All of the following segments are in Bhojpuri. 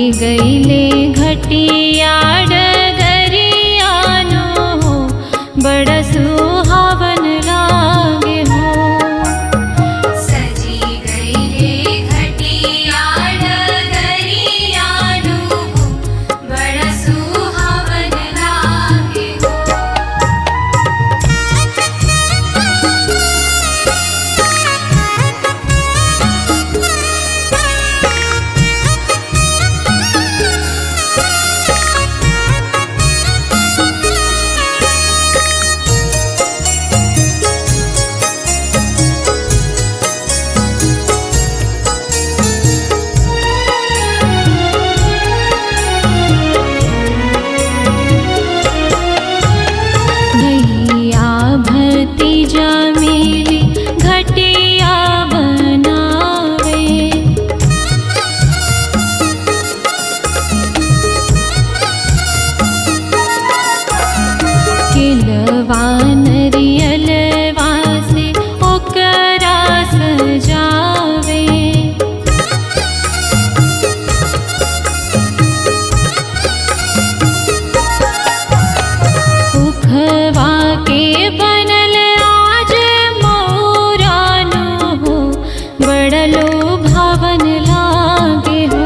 गईले घटिया डगरियानो हो, बड़ा सुहावन लागे हो। सजी गईले घटिया डगरियानो हो, बड़ा सुहावन लागे हो। गैया भतीजा मिली घटिया बनावे, किलवा नरियलवा से ओकरा सजावे। उखवा के बनल आज मोरानो हो, बड़ा लुभावन लागे हो।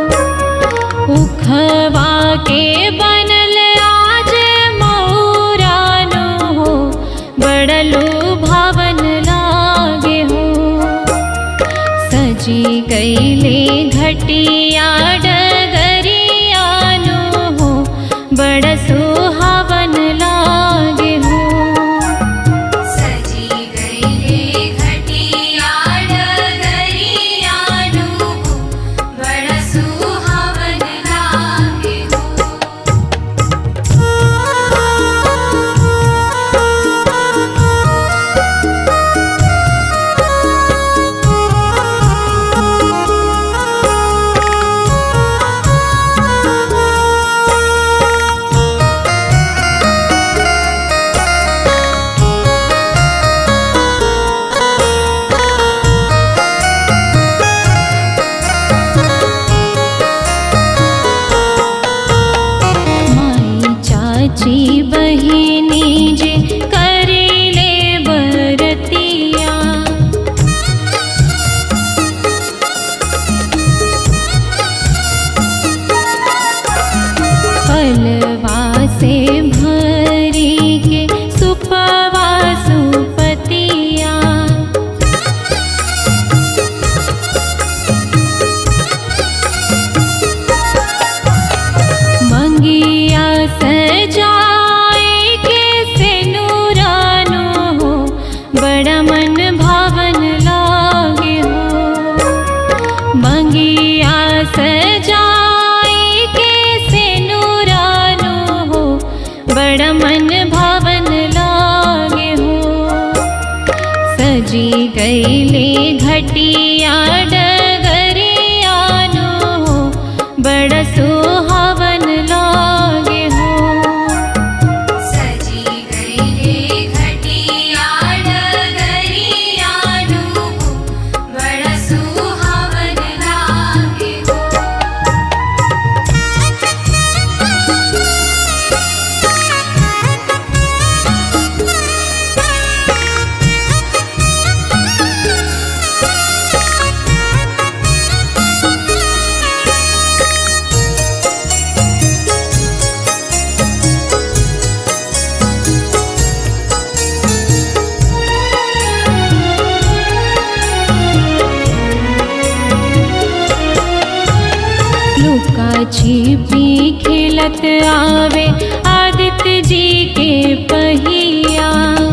उखवा के बनल आज मोरानो हो, बड़ा लुभावन लागे हो। सजी गईले घटिया डगरियानो हो, बड़ा सुहावन लागे हो। सजी गईले घटिया डगरियानो हो, बड़ा सुहावन लागे हो। माई चाची बहिनी जे करेले बरतिया, फलवा से भरी के सुपवा सुपतिया। मंगिया सजाए के सिनुरानो हो, बड़ा मन भावन लागे हो। मंगिया सजाए के सिनुरानो हो, बड़ा मन भावन लागे हो। सजी गईले घटिया डगरियानो हो, बड़ा सुहावन लागे हो। सजी गईले घटिया डगरियानो हो, बड़ा सुहावन लागे हो। लुका छिपी खेलत आवे आदित्य जी के पहिया,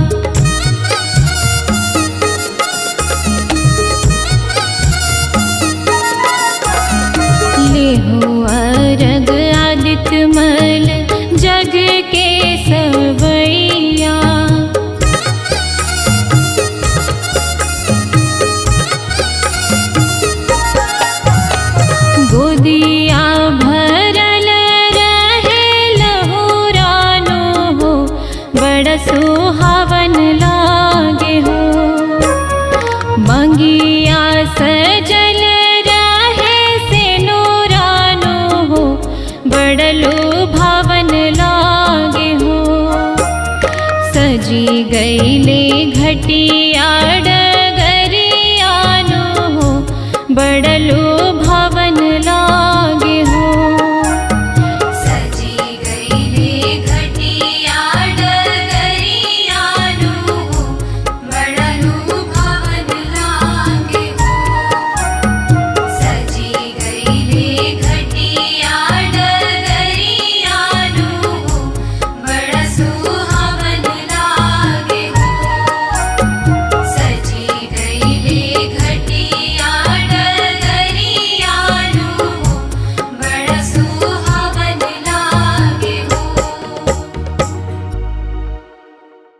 ले हो अरग आदित्य मल जग के सवैया। गोदिया भरल रहे लहुरानो हो, बड़ा कैले घटिया